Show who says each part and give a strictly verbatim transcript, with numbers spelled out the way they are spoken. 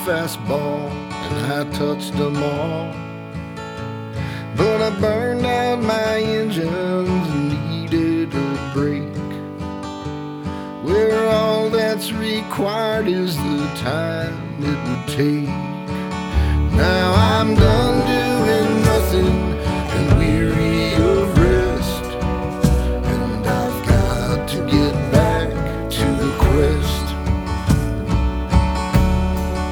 Speaker 1: fastball and I touched them all. But I burned out my engines and needed a break, where all that's required is the time it would take. Now I'm done